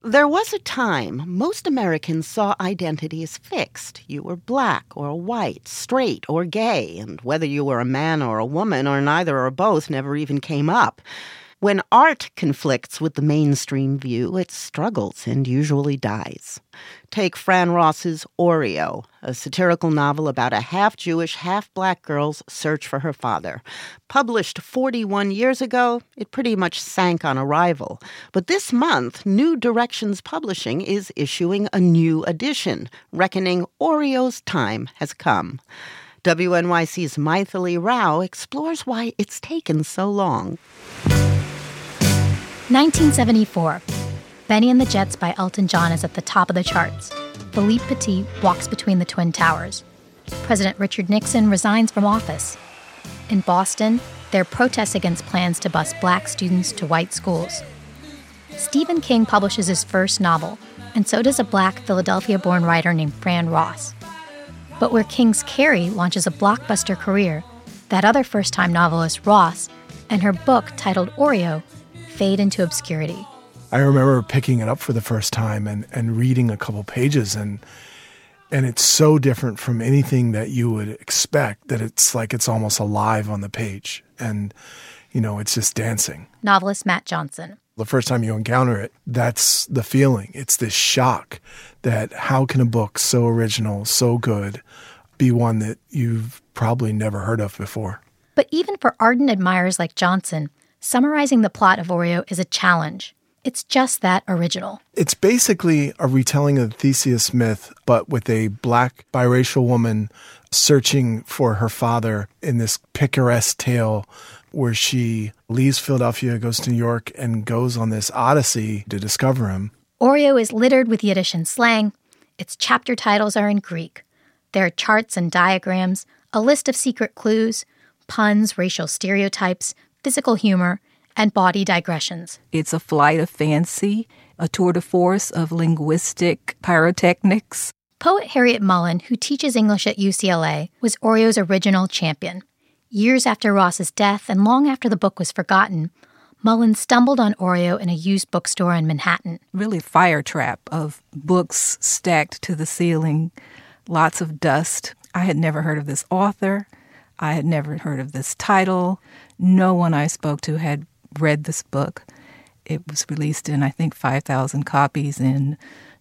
There was a time most Americans saw identity as fixed. You were black or white, straight or gay, and whether you were a man or a woman or neither or both never even came up. When art conflicts with the mainstream view, it struggles and usually dies. Take Fran Ross's Oreo, a satirical novel about a half-Jewish, half-black girl's search for her father. Published 41 years ago, it pretty much sank on arrival. But this month, New Directions Publishing is issuing a new edition, reckoning Oreo's time has come. WNYC's Maithili Rao explores why it's taken so long. 1974. Benny and the Jets by Elton John is at the top of the charts. Philippe Petit walks between the Twin Towers. President Richard Nixon resigns from office. In Boston, there are protests against plans to bus black students to white schools. Stephen King publishes his first novel, and so does a black Philadelphia-born writer named Fran Ross. But where King's Carrie launches a blockbuster career, that other first-time novelist, Ross, and her book titled Oreo, fade into obscurity. I remember picking it up for the first time and reading a couple pages, and it's so different from anything that you would expect that it's like it's almost alive on the page. And, it's just dancing. Novelist Matt Johnson. The first time you encounter it, that's the feeling. It's this shock that how can a book so original, so good, be one that you've probably never heard of before? But even for ardent admirers like Johnson, summarizing the plot of Oreo is a challenge. It's just that original. It's basically a retelling of the Theseus myth, but with a black biracial woman searching for her father in this picaresque tale where she leaves Philadelphia, goes to New York, and goes on this odyssey to discover him. Oreo is littered with Yiddish and slang. Its chapter titles are in Greek. There are charts and diagrams, a list of secret clues, puns, racial stereotypes, physical humor, and bawdy digressions. It's a flight of fancy, a tour de force of linguistic pyrotechnics. Poet Harriet Mullen, who teaches English at UCLA, was Oreo's original champion. Years after Ross's death and long after the book was forgotten, Mullen stumbled on Oreo in a used bookstore in Manhattan. Really fire trap of books stacked to the ceiling, lots of dust. I had never heard of this author. I had never heard of this title. No one I spoke to had read this book. It was released in, I think, 5,000 copies in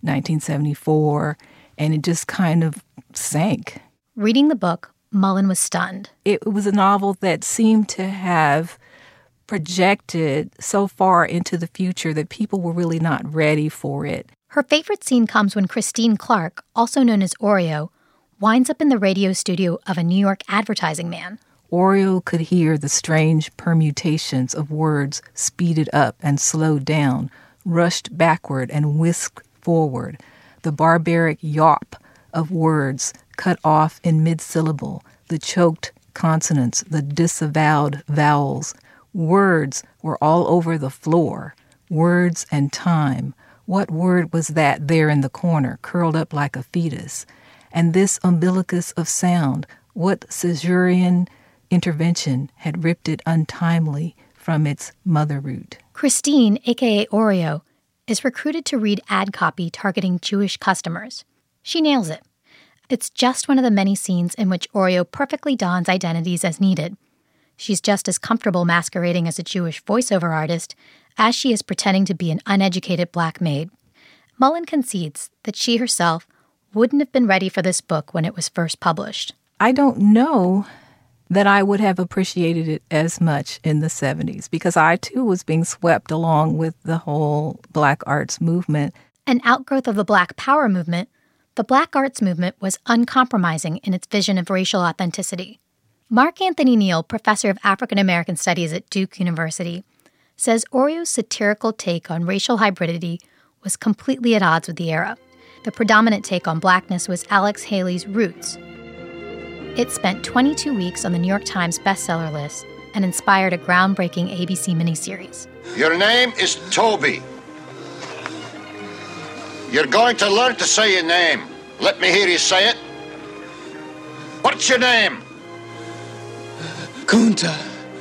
1974, and it just kind of sank. Reading the book, Mullen was stunned. It was a novel that seemed to have projected so far into the future that people were really not ready for it. Her favorite scene comes when Christine Clark, also known as Oreo, winds up in the radio studio of a New York advertising man. Oreo could hear the strange permutations of words speeded up and slowed down, rushed backward and whisked forward, the barbaric yawp of words cut off in mid-syllable, the choked consonants, the disavowed vowels. Words were all over the floor. Words and time. What word was that there in the corner, curled up like a fetus? And this umbilicus of sound, what Caesarean intervention had ripped it untimely from its mother root? Christine, a.k.a. Oreo, is recruited to read ad copy targeting Jewish customers. She nails it. It's just one of the many scenes in which Oreo perfectly dons identities as needed. She's just as comfortable masquerading as a Jewish voiceover artist as she is pretending to be an uneducated black maid. Mullen concedes that she herself wouldn't have been ready for this book when it was first published. I don't know that I would have appreciated it as much in the 70s because I, too, was being swept along with the whole Black arts movement. An outgrowth of the Black Power movement, the Black arts movement was uncompromising in its vision of racial authenticity. Mark Anthony Neal, professor of African American Studies at Duke University, says Oreo's satirical take on racial hybridity was completely at odds with the era. The predominant take on blackness was Alex Haley's Roots. It spent 22 weeks on the New York Times bestseller list and inspired a groundbreaking ABC miniseries. Your name is Toby. You're going to learn to say your name. Let me hear you say it. What's your name? Kunta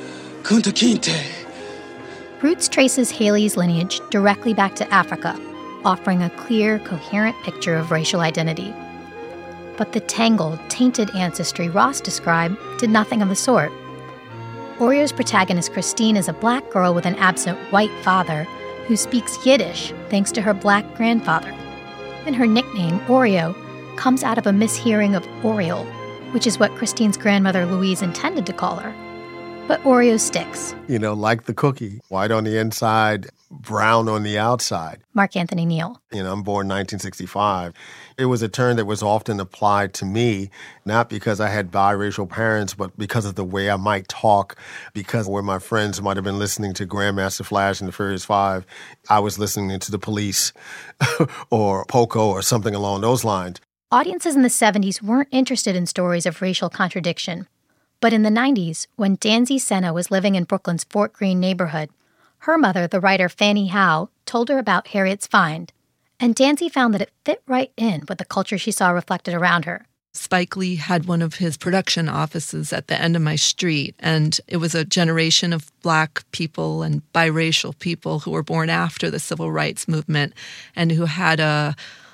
Kinte. Roots traces Haley's lineage directly back to Africa, offering a clear, coherent picture of racial identity. But the tangled, tainted ancestry Ross described did nothing of the sort. Oreo's protagonist Christine is a black girl with an absent white father who speaks Yiddish thanks to her black grandfather. And her nickname, Oreo, comes out of a mishearing of Oriole, which is what Christine's grandmother Louise intended to call her. But Oreo sticks. You know, like the cookie, white on the inside, brown on the outside. Mark Anthony Neal. You know, I'm born 1965. It was a term that was often applied to me, not because I had biracial parents, but because of the way I might talk, because where my friends might have been listening to Grandmaster Flash and the Furious Five, I was listening to the Police or Poco or something along those lines. Audiences in the 70s weren't interested in stories of racial contradiction. But in the 90s, when Danzy Senna was living in Brooklyn's Fort Greene neighborhood, her mother, the writer Fannie Howe, told her about Harriet's find. And Danzy found that it fit right in with the culture she saw reflected around her. Spike Lee had one of his production offices at the end of my street, and it was a generation of black people and biracial people who were born after the civil rights movement and who had a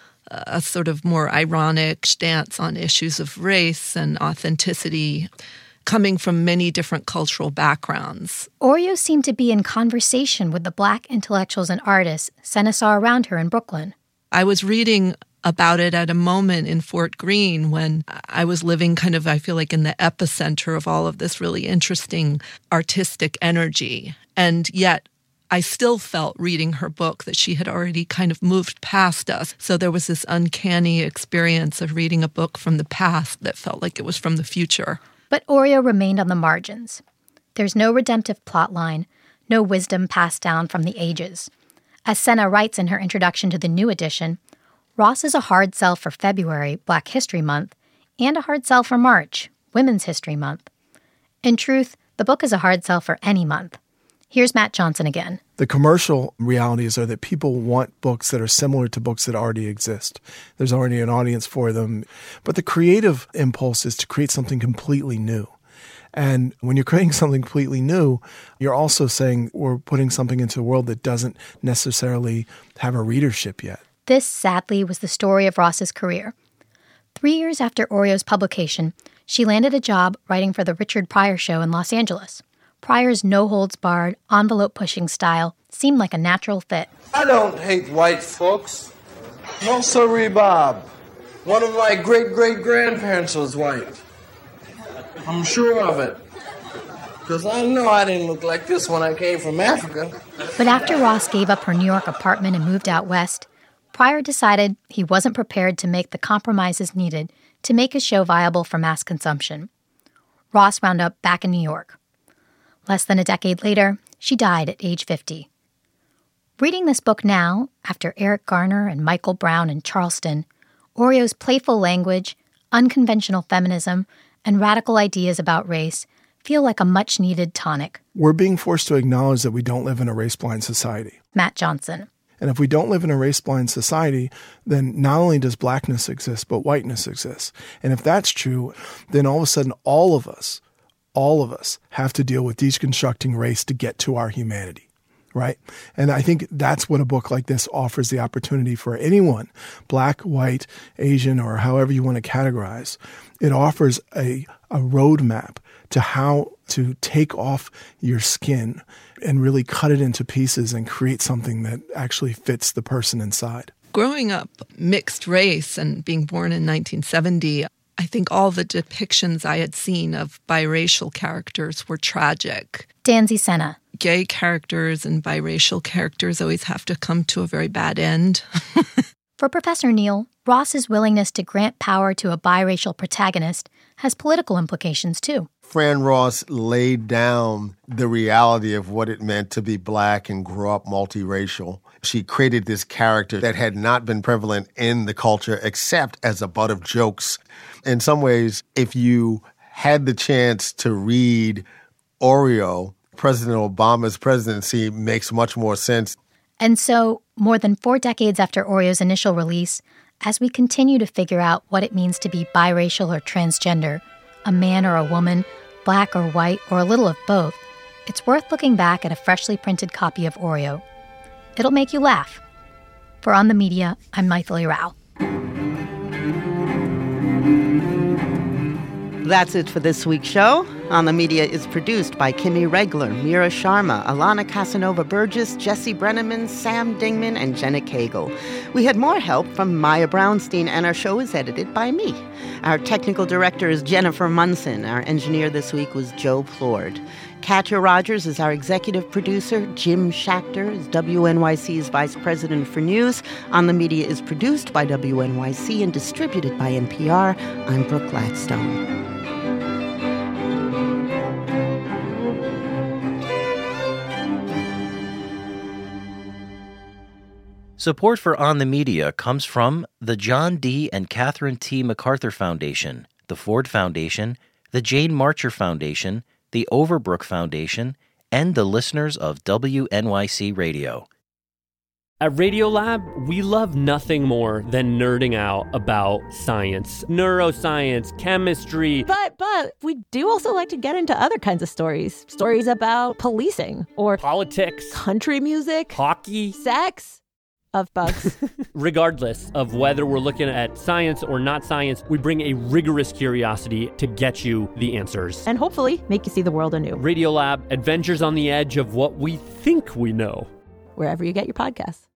sort of more ironic stance on issues of race and authenticity, coming from many different cultural backgrounds. Oreo seemed to be in conversation with the black intellectuals and artists Senna saw around her in Brooklyn. I was reading about it at a moment in Fort Greene when I was living kind of, I feel like, in the epicenter of all of this really interesting artistic energy. And yet I still felt reading her book that she had already kind of moved past us. So there was this uncanny experience of reading a book from the past that felt like it was from the future. But Oreo remained on the margins. There's no redemptive plotline, no wisdom passed down from the ages. As Senna writes in her introduction to the new edition, Ross is a hard sell for February, Black History Month, and a hard sell for March, Women's History Month. In truth, the book is a hard sell for any month. Here's Matt Johnson again. The commercial realities are that people want books that are similar to books that already exist. There's already an audience for them. But the creative impulse is to create something completely new. And when you're creating something completely new, you're also saying we're putting something into the world that doesn't necessarily have a readership yet. This, sadly, was the story of Ross's career. 3 years after Oreo's publication, she landed a job writing for the Richard Pryor Show in Los Angeles. Pryor's no-holds-barred, envelope-pushing style seemed like a natural fit. I don't hate white folks. No sirree, Bob. One of my great-great-grandparents was white. I'm sure of it. Because I know I didn't look like this when I came from Africa. But after Ross gave up her New York apartment and moved out west, Pryor decided he wasn't prepared to make the compromises needed to make his show viable for mass consumption. Ross wound up back in New York. Less than a decade later, she died at age 50. Reading this book now, after Eric Garner and Michael Brown in Charleston, Oreo's playful language, unconventional feminism, and radical ideas about race feel like a much-needed tonic. We're being forced to acknowledge that we don't live in a race-blind society. Matt Johnson. And if we don't live in a race-blind society, then not only does blackness exist, but whiteness exists. And if that's true, then all of a sudden all of us have to deal with deconstructing race to get to our humanity, right? And I think that's what a book like this offers the opportunity for anyone, black, white, Asian, or however you want to categorize. It offers a roadmap to how to take off your skin and really cut it into pieces and create something that actually fits the person inside. Growing up mixed race and being born in 1970, I think all the depictions I had seen of biracial characters were tragic. Danzy Senna. Gay characters and biracial characters always have to come to a very bad end. For Professor Neal, Ross's willingness to grant power to a biracial protagonist has political implications, too. Fran Ross laid down the reality of what it meant to be black and grow up multiracial. She created this character that had not been prevalent in the culture except as a butt of jokes. In some ways, if you had the chance to read Oreo, President Obama's presidency makes much more sense. And so, more than 4 decades after Oreo's initial release, as we continue to figure out what it means to be biracial or transgender, a man or a woman, black or white, or a little of both, it's worth looking back at a freshly printed copy of Oreo. It'll make you laugh. For On the Media, I'm Maithili Rao. That's it for this week's show. On the Media is produced by Kimmy Regler, Mira Sharma, Alana Casanova-Burgess, Jesse Brenneman, Sam Dingman, and Jenna Cagle. We had more help from Maya Brownstein, and our show is edited by me. Our technical director is Jennifer Munson. Our engineer this week was Joe Plord. Katya Rogers is our executive producer. Jim Schachter is WNYC's vice president for news. On the Media is produced by WNYC and distributed by NPR. I'm Brooke Gladstone. Support for On the Media comes from the John D. and Catherine T. MacArthur Foundation, the Ford Foundation, the Jane Marcher Foundation, the Overbrook Foundation, and the listeners of WNYC Radio. At Radiolab, we love nothing more than nerding out about science, neuroscience, chemistry. But we do also like to get into other kinds of stories. Stories about policing or politics, country music, hockey, sex. Of bugs. Regardless of whether we're looking at science or not science, we bring a rigorous curiosity to get you the answers. And hopefully make you see the world anew. Radiolab, adventures on the edge of what we think we know. Wherever you get your podcasts.